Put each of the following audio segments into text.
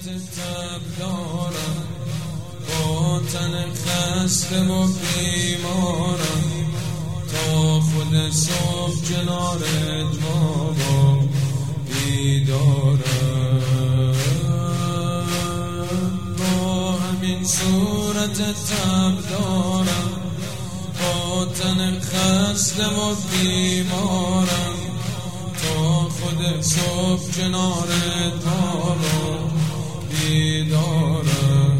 تب دارم، با تن خسته و بیمارم، تا خود صبح کنارت بابا بیدارم. با همین صورت تب دارم، با تن خسته و بیمارم، تا خود صبح کنارت بابا بیدارم.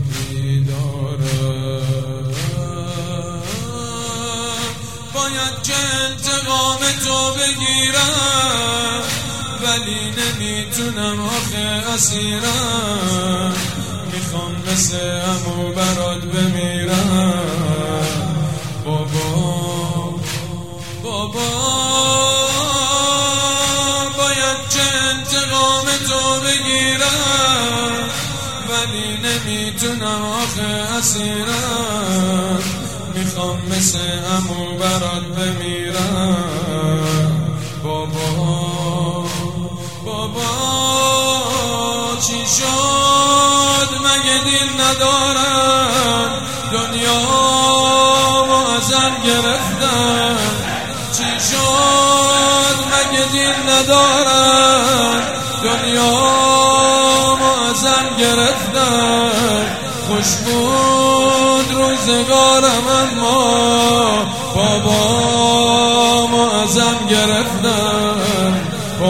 باید که انتقام تو بگیرم، ولی نمیتونم آخه اسیرم. میخوام مثل عمو برات بمیرم. بابا باید که انتقام تو بگیرم، ولی نمیتونم آخه اسیرم. میخوام مثل عمو برات بمیرم. بابا چی شد مگه دین ندارم؟ دنیا و ازم گرفتن. چی شد مگه دین ندارم؟ دنیا و ازم گرفتن. خوش بود روزگارم اما بابا ازم گرفتن.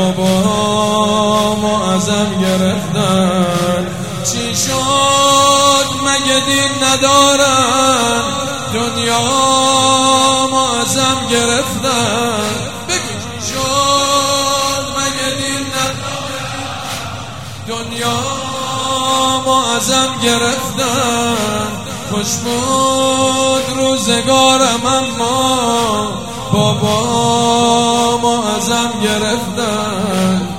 بابا ازم گرفتن. چی شد مگه دین ندارن؟ دنیا ازم گرفتن. بگو چی شد مگه دین ندارن؟ دنیا ازم گرفتن. خوش بود روزگارم اما بابا ازم گرفتن.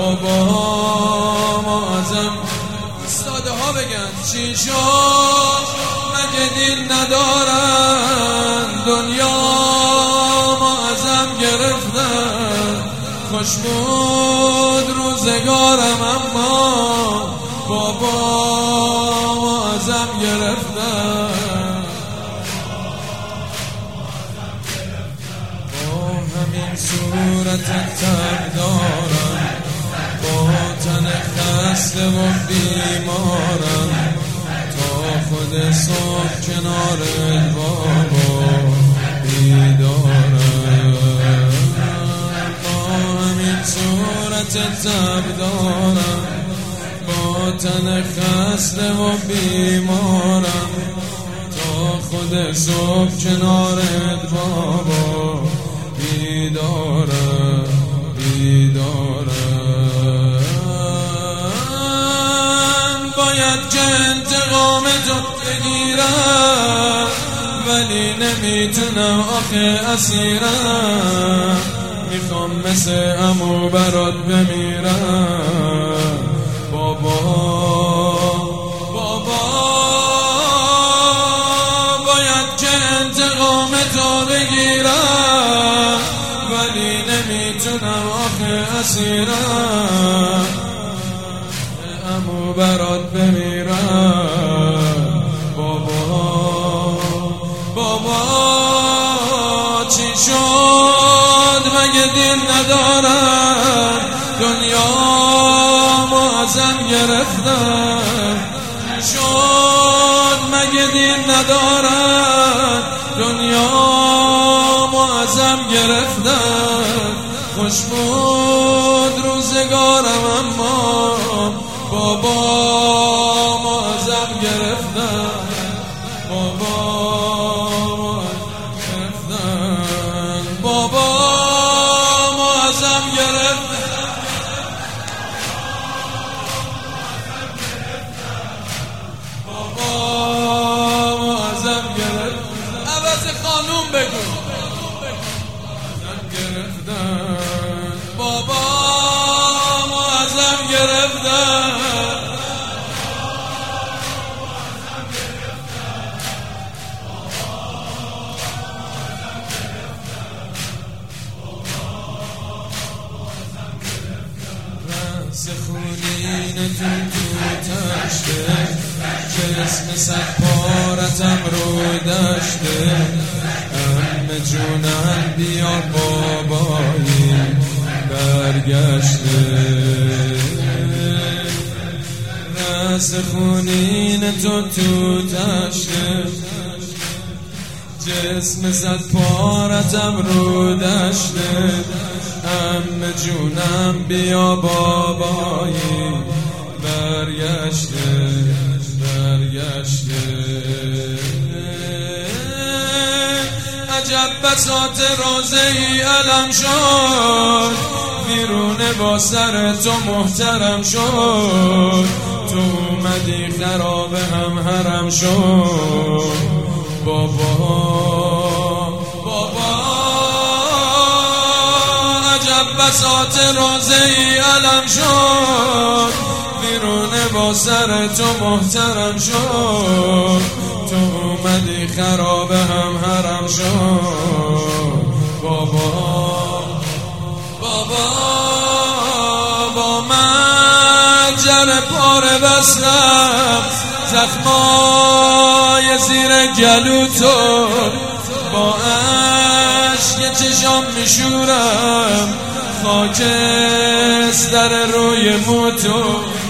بابا ازم. ساده ها بگن چی شد مگه دین ندارن؟ دنیا ازم گرفتن. خوش بود روزگارم اما بابا ازم گرفتن. با همین صورت تب دارم، با تن خسته و بیمارم، تا خود صبح کنارت بابا بیدارم. با همین صورت تب دارم، با تن خسته و بیمارم، تا خود صبح کنارت بابا بیدارم. باید که انتقام تو بگیرم، ولی نمیتونم آخه اسیرم. میخوام مثل عمو برات بمیرم. بابا باید که انتقام تو بگیرم، ولی نمیتونم آخه اسیرم. عمو برات بمیرم. بابا چی شد مگه دین ندارم؟ دنیا ازم گرفتن. شد مگه دین ندارن؟ دنیا ازم گرفتن. خوش بود روزگارم اما بابا ازم گرفتن. بابا ازم گرفتن. عوض قانون بگو. ازم گرفتن. بابا ازم گرفتن. سخونین تو تشته جسم صد پارتم رو دشته امه جونم بیا بابایی برگشته سخونین تو تشته جسم صد پارتم رو دشته امه جونم بیا بابایی برگشته عجب بساط روزه ای علم شد ویرونه با سر تو محترم شد تو اومدی خراب هم حرم شد بابا عجب بساط روزه ای علم شد ویرونه با سر تو محترم شد تو اومدی خراب هم حرم شد بابا با من جر پاره بستم زخمای زیر گلو تو با عشق چشام میشورم خاکستر روی موتو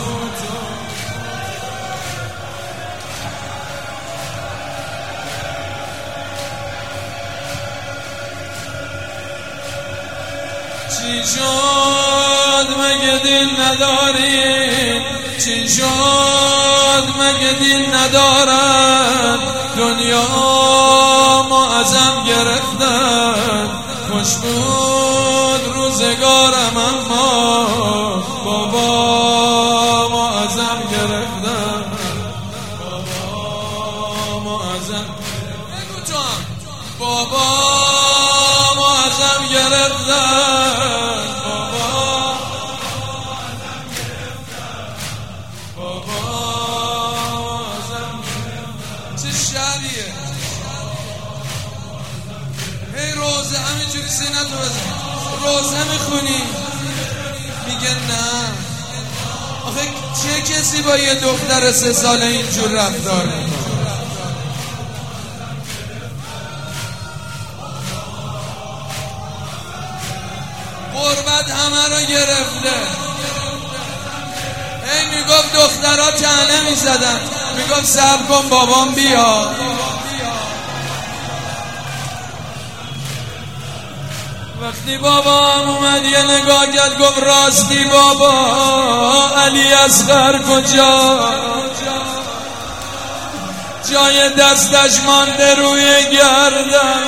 چی شد مگه دین نداری چی شد مگه دین ندارن دنیا ما ازم گرفتن خوش بود روزگارم اما بابا ما ازم گرفتن بابا ما ازم بابا ما ازم گرفتن چه شعریه هی روزه همینجوری سینتو بزن روزه میخونی میگه نه آخه چه کسی با یه دختر 3 ساله اینجور رفتار میکنه غربت همه رو گرفته هی میگفت دخترها طعنه میزدن میگفت صبر کن بابام بیا وقتی بابام اومد یه نگاه کرد گفت راستی بابا علی اصغر کجا جای دستش مانده روی گردن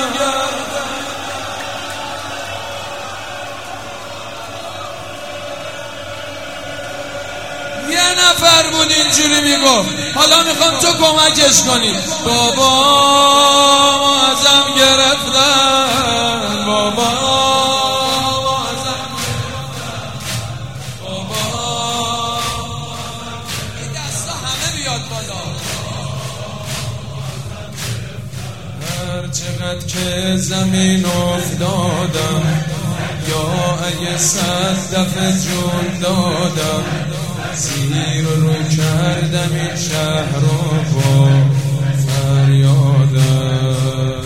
یه نفر بود اینجوری میگفت حالا میخوام تو کمکش کنی بابا ما ازم گرفتن بابا ما ازم گرفتن بابا این دستا همه بیاد بالا هر چقدر که زمین افتادم یا اگه 100 دفعه جون دادم زیر رو کردم این شهر رو با فریادم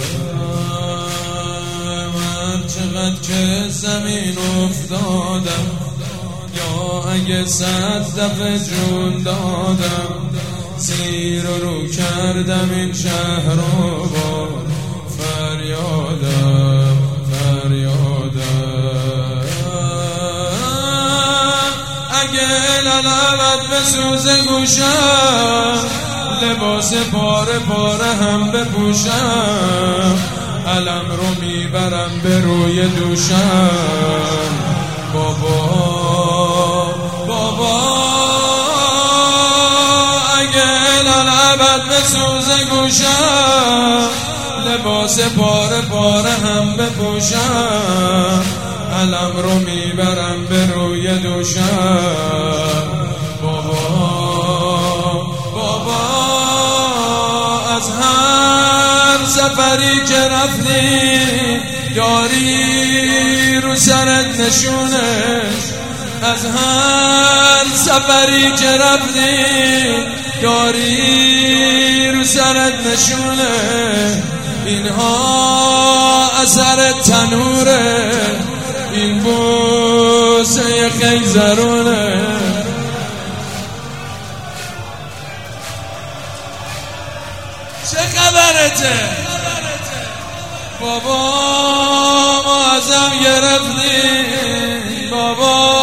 من چقدر که زمین افتادم یا اگه 100 دفعه جون دادم زیر رو کردم این شهر رو با فریادم اگه لالبت بسوزه گوشم لباس پاره پاره هم بپوشم علم رو میبرم به روی دوشم بابا اگه لالبت بسوزه گوشم لباس پاره پاره هم بپوشم علم رو میبرم به روی دوشم بابا از هر سفری که رفتی داری رو سرت نشونه از هر هر سفری که رفتی داری رو سرت نشونه، اینها اثر تنوره، این بوسه خیزرونه. چه خبرته بابا؟ ما ازم گرفتی بابا،